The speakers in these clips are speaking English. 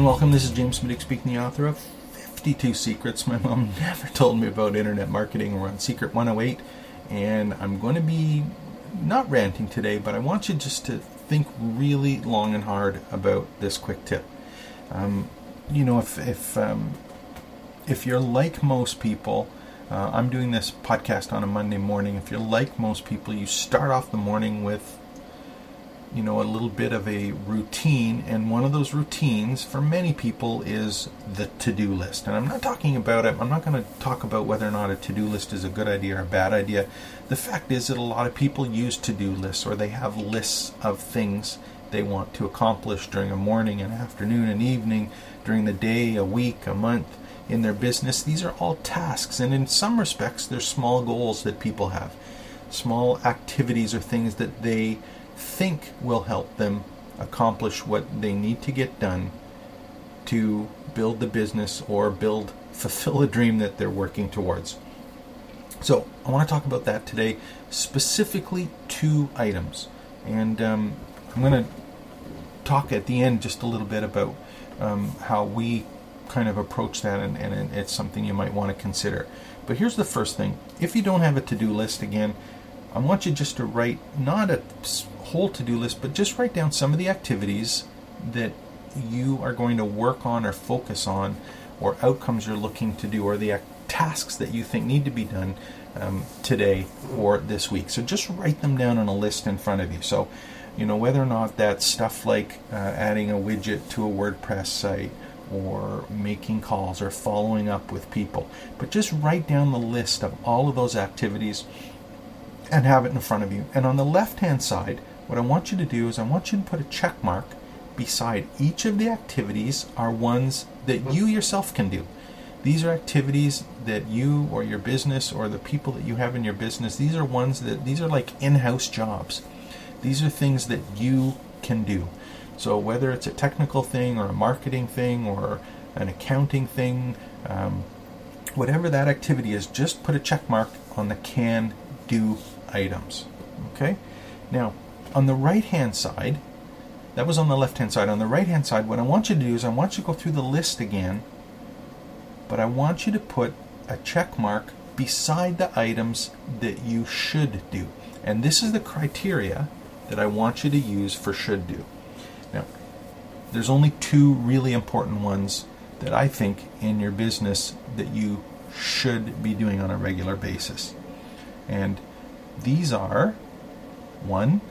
welcome. This is James Smidyk speaking, the author of 52 Secrets My Mom Never Told Me About Internet Marketing. We're on Secret 108, and I'm going to be not ranting today, but I want you just to think really long and hard about this quick tip. If you're like most people, I'm doing this podcast on a Monday morning. If you're like most people, you start off the morning with a little bit of a routine, and one of those routines for many people is the to-do list. And I'm not going to talk about whether or not a to-do list is a good idea or a bad idea. The fact is that a lot of people use to-do lists, or they have lists of things they want to accomplish during a morning, an afternoon, an evening, during the day, a week, a month in their business. These are all tasks, and in some respects, they're small goals that people have. Small activities or things that they think will help them accomplish what they need to get done to build the business or fulfill a dream that they're working towards. So I want to talk about that today, specifically 2 items. And I'm going to talk at the end just a little bit about how we kind of approach that, and it's something you might want to consider. But here's the first thing. If you don't have a to-do list, again, I want you just to write, not a whole to-do list, but just write down some of the activities that you are going to work on or focus on, or outcomes you're looking to do, or the tasks that you think need to be done today or this week. So just write them down on a list in front of you. So, whether or not that's stuff like adding a widget to a WordPress site, or making calls, or following up with people. But just write down the list of all of those activities and have it in front of you. And on the left-hand side, what I want you to do is I want you to put a check mark beside each of the activities are ones that you yourself can do. These are activities that you or your business or the people that you have in your business, these are like in-house jobs. These are things that you can do. So whether it's a technical thing or a marketing thing or an accounting thing, whatever that activity is, just put a check mark on the can-do items. Okay? Now, on the right-hand side, that was on the left-hand side. On the right-hand side, what I want you to do is I want you to go through the list again, but I want you to put a check mark beside the items that you should do. And this is the criteria that I want you to use for should do. Now, there's only 2 really important ones that I think in your business that you should be doing on a regular basis. And these are, 1,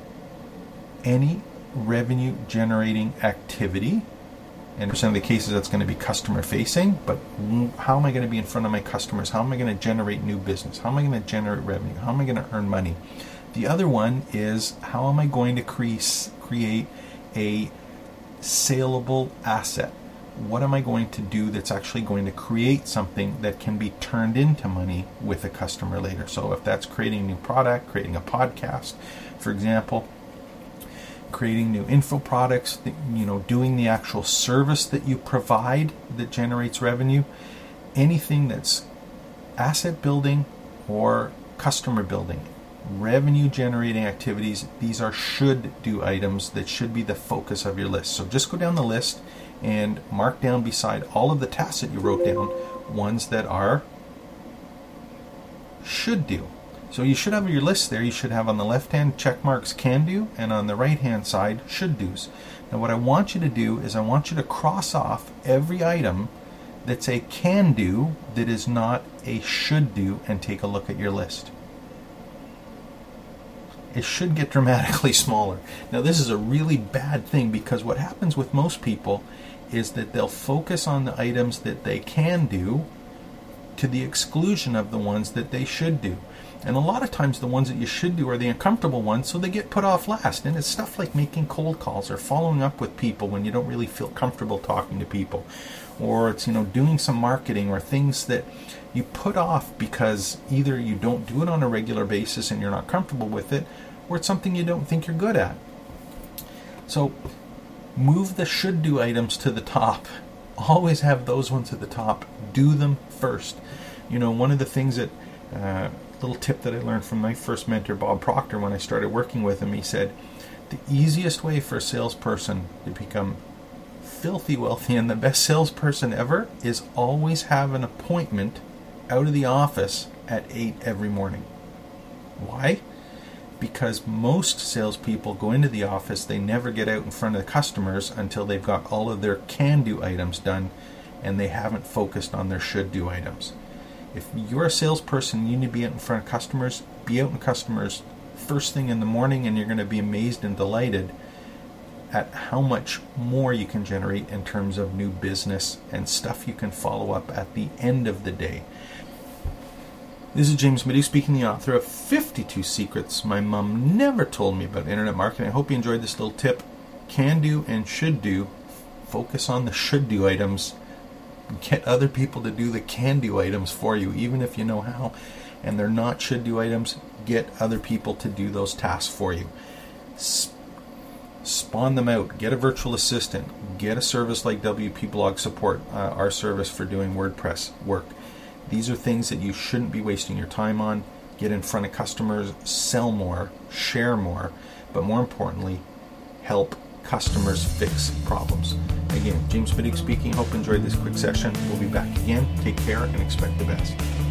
any revenue generating activity. And in % of the cases that's going to be customer facing, but how am I going to be in front of my customers? How am I going to generate new business? How am I going to generate revenue? How am I going to earn money? The other one is, how am I going to create a saleable asset? What am I going to do that's actually going to create something that can be turned into money with a customer later? So if that's creating a new product, creating a podcast, for example, creating new info products, doing the actual service that you provide that generates revenue, anything that's asset building or customer building, revenue generating activities, these are should do items that should be the focus of your list. So just go down the list and mark down beside all of the tasks that you wrote down ones that are should do. So you should have your list there. You should have on the left hand check marks can do, and on the right hand side should do's. Now what I want you to do is I want you to cross off every item that's a can do that is not a should do, and take a look at your list. It should get dramatically smaller. Now this is a really bad thing, because what happens with most people is that they'll focus on the items that they can do to the exclusion of the ones that they should do. And a lot of times the ones that you should do are the uncomfortable ones, so they get put off last. And it's stuff like making cold calls or following up with people when you don't really feel comfortable talking to people. Or it's, doing some marketing or things that you put off because either you don't do it on a regular basis and you're not comfortable with it, or it's something you don't think you're good at. So move the should do items to the top. Always have those ones at the top. Do them first. One of the things that little tip that I learned from my first mentor, Bob Proctor, when I started working with him, he said, the easiest way for a salesperson to become filthy wealthy and the best salesperson ever is always have an appointment out of the office at 8 every morning. Why? Because most salespeople go into the office, they never get out in front of the customers until they've got all of their can-do items done and they haven't focused on their should-do items. If you're a salesperson and you need to be out in front of customers, be out in customers first thing in the morning, and you're going to be amazed and delighted at how much more you can generate in terms of new business and stuff you can follow up at the end of the day. This is James Madu speaking, the author of 52 Secrets My Mom Never Told Me About Internet Marketing. I hope you enjoyed this little tip. Can do and should do. Focus on the should do items. Get other people to do the can do items for you, even if you know how. And they're not should do items. Get other people to do those tasks for you. Spawn them out. Get a virtual assistant. Get a service like WP Blog Support, our service for doing WordPress work. These are things that you shouldn't be wasting your time on. Get in front of customers, sell more, share more, but more importantly, help customers fix problems. Again, James Madu speaking. Hope you enjoyed this quick session. We'll be back again. Take care and expect the best.